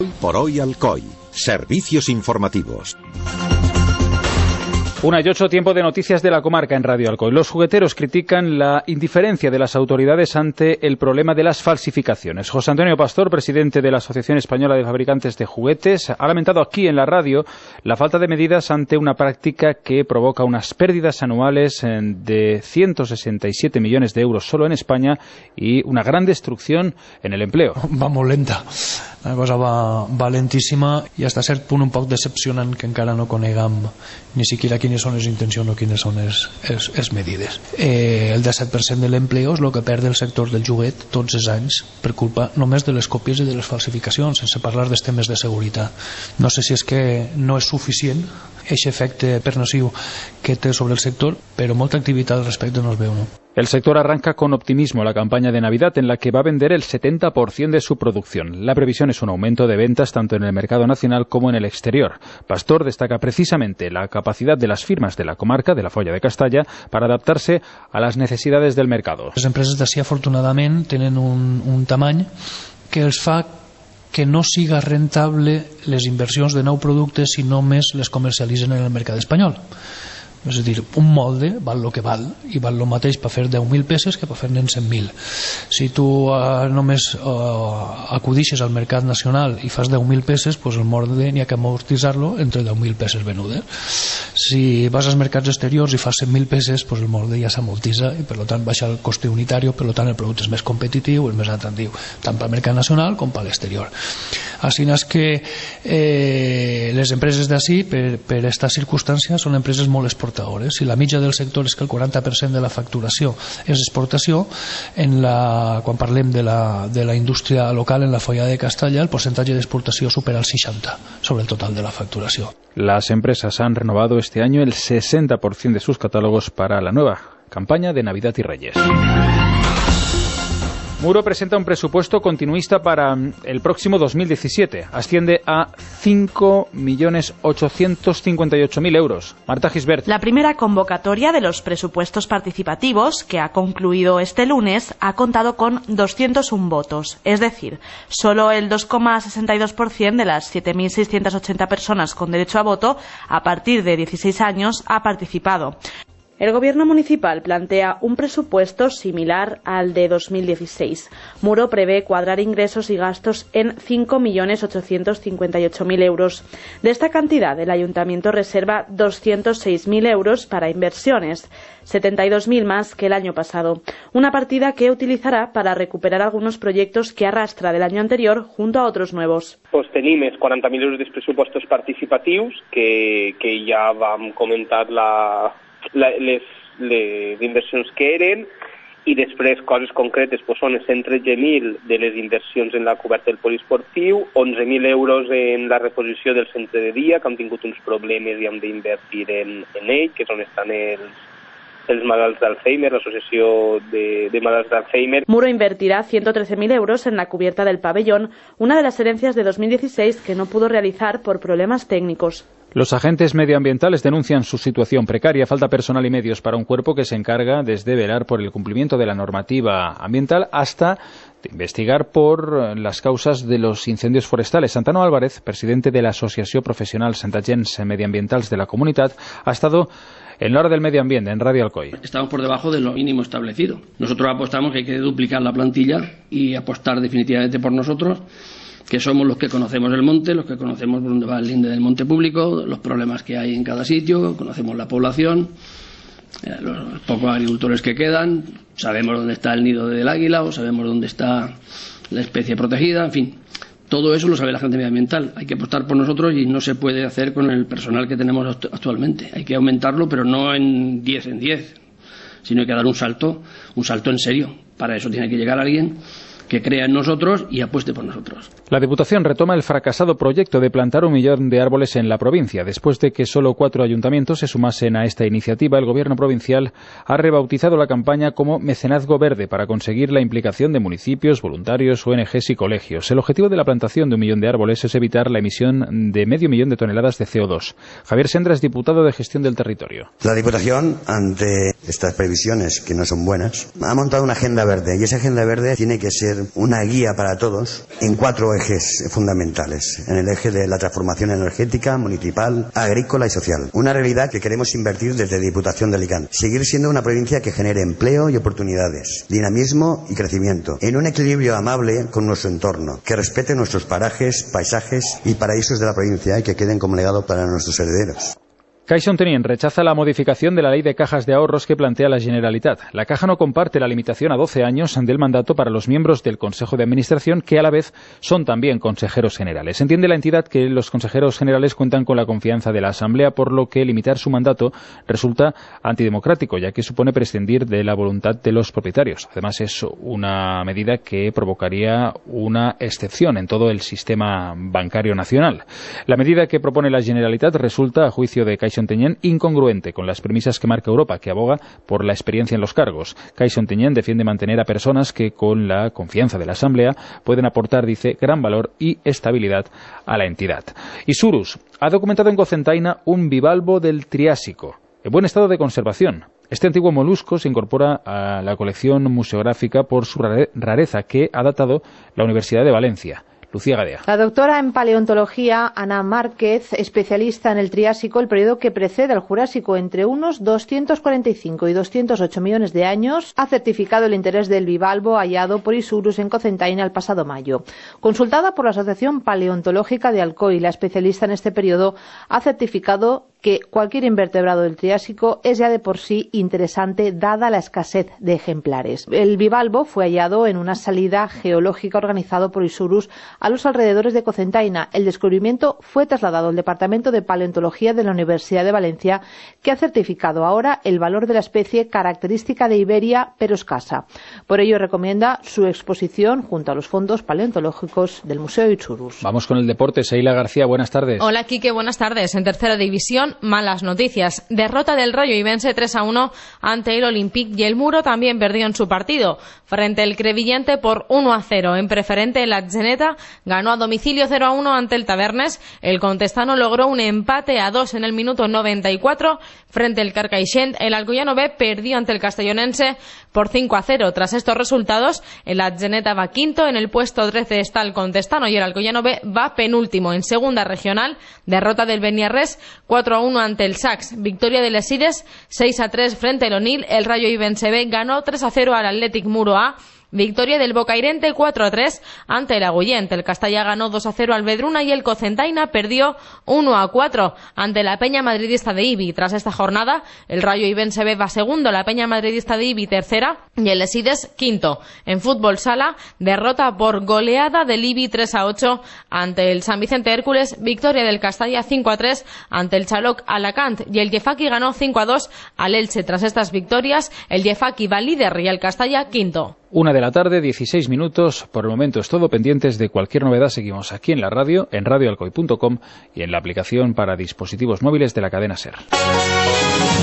Hoy por hoy Alcoy. Servicios informativos. 1:08, tiempo de noticias de la comarca en Radio Alcoy. Los jugueteros critican la indiferencia de las autoridades ante el problema de las falsificaciones. José Antonio Pastor, presidente de la Asociación Española de Fabricantes de Juguetes, ha lamentado aquí en la radio la falta de medidas ante una práctica que provoca unas pérdidas anuales de 167 millones de euros solo en España y una gran destrucción en el empleo. Va molt lenta. La cosa va lentíssima i hasta cert punt un poc decepcionant que encara no coneguem ni siquiera quines són les intencions o quines són les medides. El 17% de l'empleo és el que perd el sector del joguet tots els anys per culpa només de les còpies i de les falsificacions, sense parlar dels temes de seguretat. No sé si és que no és suficient aquest efecte pernociu que té sobre el sector, però molta activitat al respecte no es veu, no? El sector arranca con optimismo la campaña de Navidad en la que va a vender el 70% de su producción. La previsión es un aumento de ventas tanto en el mercado nacional como en el exterior. Pastor destaca precisamente la capacidad de las firmas de la comarca, de la Folla de Castalla, para adaptarse a las necesidades del mercado. Les empreses d'ací, afortunadament, tenen un tamany que els fa que no siga rentable les inversions de nou productes si només les comercialitzen en el mercat espanyol. És a dir, un molde val el que val i val el mateix per fer 10.000 peces que per fer-ne 100.000. Si tu només acudixes al mercat nacional i fas 10.000 peces, pues el molde n'hi ha que amortitzar-lo entre 10.000 peces venudes. Si vas als mercats exteriors i fas 100.000 peces, pues el molde ja s'amortitza i per tant baixa el coste unitari, per tant el producte és més competitiu, és més atractiu, tant pel mercat nacional com per l'exterior. Així és que les empreses d'ací, per aquesta circumstància, són empreses molt exportadores. Si la mitja del sector és que el 40% de la facturació és exportació, quan parlem de la indústria local en la Folla de Castalla, el percentatge d'exportació supera el 60% sobre el total de la facturació. Las empresas han renovado este año el 60% de sus catálogos para la nueva campaña de Navidad y Reyes. Muro presenta un presupuesto continuista para el próximo 2017. Asciende a 5.858.000 euros. Marta Gisbert. La primera convocatoria de los presupuestos participativos, que ha concluido este lunes, ha contado con 201 votos. Es decir, solo el 2,62% de las 7.680 personas con derecho a voto a partir de 16 años ha participado. El gobierno municipal plantea un presupuesto similar al de 2016. Muro prevé cuadrar ingresos y gastos en 5.858.000 euros. De esta cantidad, el ayuntamiento reserva 206.000 euros para inversiones, 72.000 más que el año pasado. Una partida que utilizarà para recuperar algunos proyectos que arrastra del año anterior junto a otros nuevos. Pues tenim 40.000 euros de pressupostos participatius que ja vam comentar les inversions que eren, i després coses concretes són 113.000 de les inversions en la coberta del poliesportiu, 11.000 euros en la reposició del centre de dia, que han tingut uns problemes i hem d'invertir en ell, que és on estan els malalts d'Alzheimer, l'associació de malalts d'Alzheimer. Muro invertirá 113.000 euros en la cubierta del pabellón, una de las herencias de 2016 que no pudo realizar por problemas técnicos. Los agentes medioambientales denuncian su situación precaria, falta personal y medios para un cuerpo que se encarga desde velar por el cumplimiento de la normativa ambiental hasta de investigar por las causas de los incendios forestales. Santano Álvarez, presidente de la Asociación Profesional Santagents Mediambientals de la Comunitat, ha estado en la hora del medio ambiente en Radio Alcoy. Estamos por debajo de lo mínimo establecido. Nosotros apostamos que hay que duplicar la plantilla y apostar definitivamente por nosotros, que somos los que conocemos el monte, los que conocemos por dónde va el linde del monte público, los problemas que hay en cada sitio, conocemos la población, los pocos agricultores que quedan, sabemos dónde está el nido del águila o sabemos dónde está la especie protegida, en fin. Todo eso lo sabe la gente medioambiental. Hay que apostar por nosotros y no se puede hacer con el personal que tenemos actualmente. Hay que aumentarlo, pero no en 10 en 10, sino hay que dar un salto en serio. Para eso tiene que llegar alguien que crea en nosotros y apueste por nosotros. La Diputación retoma el fracasado proyecto de plantar 1 millón de árboles en la provincia. Después de que solo 4 ayuntamientos se sumasen a esta iniciativa, el Gobierno provincial ha rebautizado la campaña como Mecenazgo Verde para conseguir la implicación de municipios, voluntarios, ONGs y colegios. El objetivo de la plantación de 1 millón de árboles es evitar la emisión de 500 000 toneladas de CO2. Javier Sendra es diputado de Gestión del Territorio. La Diputación, ante estas previsiones que no son buenas, ha montado una agenda verde y esa agenda verde tiene que ser una guía para todos en 4 ejes fundamentales. En el eje de la transformación energética, municipal, agrícola y social. Una realidad que queremos invertir desde Diputación de Alicante. Seguir siendo una provincia que genere empleo y oportunidades, dinamismo y crecimiento, en un equilibrio amable con nuestro entorno, que respete nuestros parajes, paisajes y paraísos de la provincia y que queden como legado para nuestros herederos. CaixaOntenien rechaza la modificación de la ley de cajas de ahorros que plantea la Generalitat. La caja no comparte la limitación a 12 años del mandato para los miembros del Consejo de Administración, que a la vez son también consejeros generales. Entiende la entidad que los consejeros generales cuentan con la confianza de la Asamblea, por lo que limitar su mandato resulta antidemocrático, ya que supone prescindir de la voluntad de los propietarios. Además, es una medida que provocaría una excepción en todo el sistema bancario nacional. La medida que propone la Generalitat resulta, a juicio de CaixaOntenien, incongruente con las premisas que marca Europa, que aboga por la experiencia en los cargos. CaixaOntenien defiende mantener a personas que, con la confianza de la Asamblea, pueden aportar, dice, gran valor y estabilidad a la entidad. Isurus ha documentado en Cocentaina un bivalvo del Triásico, en buen estado de conservación. Este antiguo molusco se incorpora a la colección museográfica por su rareza, que ha datado la Universidad de Valencia. Lucía Gadea. La doctora en paleontología, Ana Márquez, especialista en el Triásico, el periodo que precede al Jurásico, entre unos 245 y 208 millones de años, ha certificado el interés del bivalvo hallado por Isurus en Cocentaina el pasado mayo. Consultada por la Asociación Paleontológica de Alcoy, la especialista en este periodo ha certificado que cualquier invertebrado del Triásico es ya de por sí interesante, dada la escasez de ejemplares. El bivalvo fue hallado en una salida geológica organizado por Isurus a los alrededores de Cocentaina. El descubrimiento fue trasladado al Departamento de Paleontología de la Universidad de Valencia, que ha certificado ahora el valor de la especie, característica de Iberia, pero escasa. Por ello recomienda su exposición junto a los fondos paleontológicos del Museo Isurus. Vamos con el deporte. Seila García, buenas tardes. Hola, Quique, buenas tardes. En tercera división, malas noticias. Derrota del Rayo Ibense 3-1 ante el Olympique, y el Muro también perdió en su partido frente al Crevillente por 1-0. En preferente, la Atzeneta ganó a domicilio 0-1 ante el Tavernes. El contestano logró un empate a 2 en el minuto 94 frente al Carcaixent. El Alcoyano B perdió ante el Castellonense por 5-0. Tras estos resultados, el Atzeneta va quinto, en el puesto 13 está el contestano y el Alcoyano B va penúltimo. En segunda regional, derrota del Beniarrés 4-1 ante el Sax. Victoria del Esides 6-3 frente al Onil. El Rayo Ibense B ganó 3-0 al Athletic Muro A. Victoria del Bocairente 4-3 ante el Agullent. El Castalla ganó 2-0 al Vedruna y el Cocentaina perdió 1-4 ante la Peña Madridista de Ibi. Tras esta jornada, el Rayo Ibense B va segundo, la Peña Madridista de Ibi tercera y el Esides quinto. En fútbol sala, derrota por goleada del Ibi 3-8 ante el San Vicente Hércules. Victoria del Castalla 5-3 ante el Chaloc Alacant y el Yefaki ganó 5-2 al Elche. Tras estas victorias, el Yefaki va líder y el Castalla quinto. 1:00 16 minutos. Por el momento es todo. Pendientes de cualquier novedad, seguimos aquí en la radio, en radioalcoy.com y en la aplicación para dispositivos móviles de la cadena SER.